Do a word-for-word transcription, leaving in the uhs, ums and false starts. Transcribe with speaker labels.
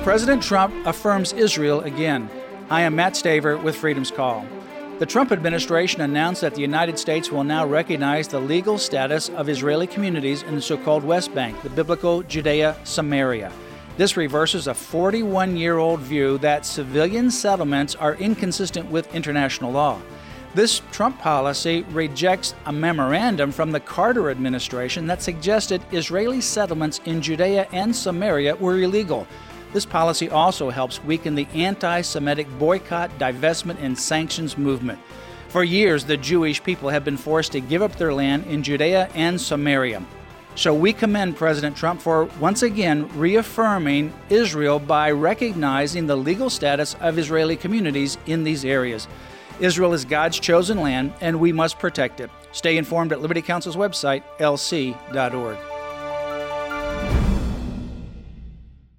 Speaker 1: President Trump affirms Israel again. I am Matt Staver with Freedom's Call. The Trump administration announced that the United States will now recognize the legal status of Israeli communities in the so-called West Bank, the biblical Judea Samaria. This reverses a forty-one-year-old view that civilian settlements are inconsistent with international law. This Trump policy rejects a memorandum from the Carter administration that suggested Israeli settlements in Judea and Samaria were illegal. This policy also helps weaken the anti-Semitic boycott, divestment, and sanctions movement. For years, the Jewish people have been forced to give up their land in Judea and Samaria. So we commend President Trump for once again reaffirming Israel by recognizing the legal status of Israeli communities in these areas. Israel is God's chosen land, and we must protect it. Stay informed at Liberty Counsel's website, L C dot org.